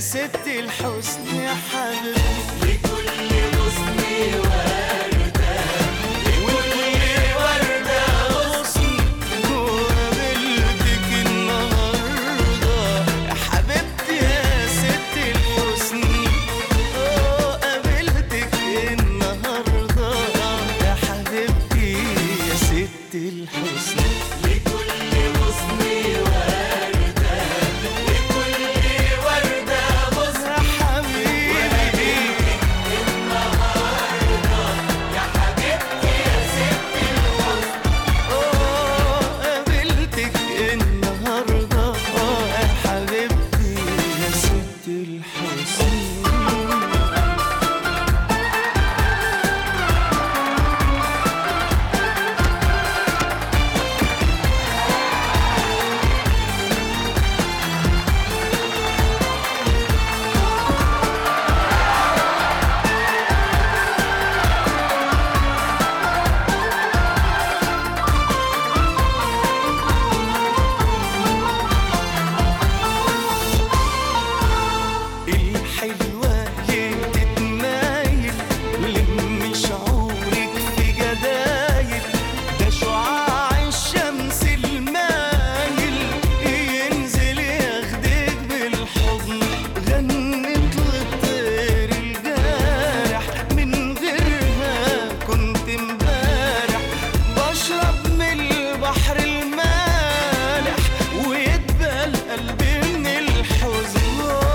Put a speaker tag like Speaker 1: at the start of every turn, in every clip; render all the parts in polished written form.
Speaker 1: ست الحسن يا حبيبتي.
Speaker 2: لكل غصن وردة، لكل وردة غصن.
Speaker 1: وقابلتك النهارده يا حبيبتي يا ست الحسن. قابلتك النهارده يا حبيبتي يا ست الحسن.
Speaker 2: لكل غصن وردة، لكل وردة غصن.
Speaker 1: يا حبيبي
Speaker 2: النهاردة يا حبيبتي يا ست الحسن.
Speaker 1: قابلتك النهارده يا حبيبتي يا ست الحسن. الحلوة ليه تتمايل ولم شعورك في جدايل. ده شعاع الشمس المايل ينزل ياخدك بالحضن. غنت للطير الجارح من غيرها كنت امبارح بشرب من البحر المالح ويدبل قلبي من الحزن.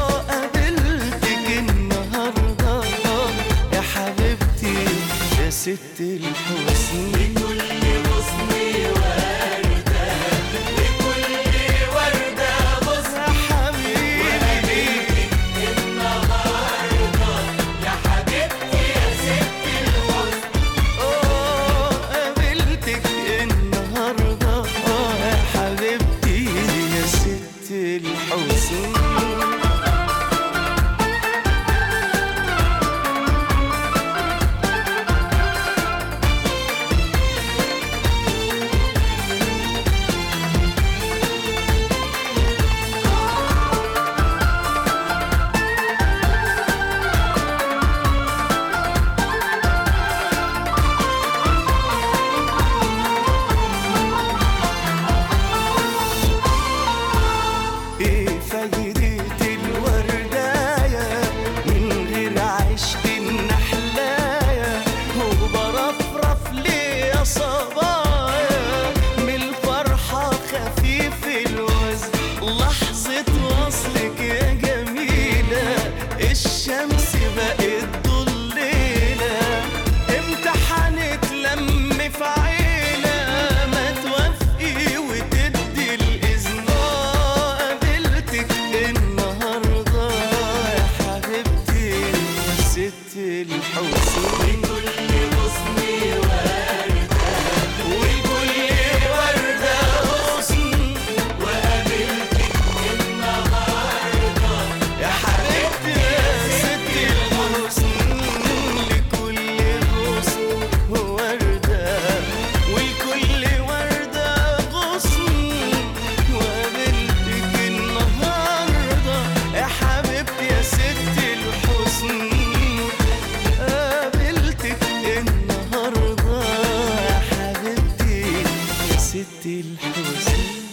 Speaker 1: يا ست الحسن.
Speaker 2: لكل غصن وردة، لكل وردة غصن.
Speaker 1: يا حبيبي
Speaker 2: النهاردة يا حبيبتي يا ست الحسن.
Speaker 1: قابلتك النهارده يا حبيبتي يا ست الحسن. ايه فايدة الورداية من غير عشق النحلاية؟ وبرفرف ليه يا صبايا من الفرحة خفيف الوزن. لحظة وصلك يا جميلة الشمس بقت ضليلة. امتى هنتلم في عيلة ما توافقي وتدي الإذن؟ قابلتك النهارده يا حبيبتي يا ست الحسن.
Speaker 2: لكل غصن وردة،
Speaker 1: ولكل وردة غصن.
Speaker 2: وقابلتك النهاردة
Speaker 1: يا حبيبتي يا ست الحسن. لكل غصن وردة ولكل وردة غصن. وقابلتك النهارده يا حبيبتي يا ست الحسن. قابلتك النهارده يا حبيبتي يا ست الحسن.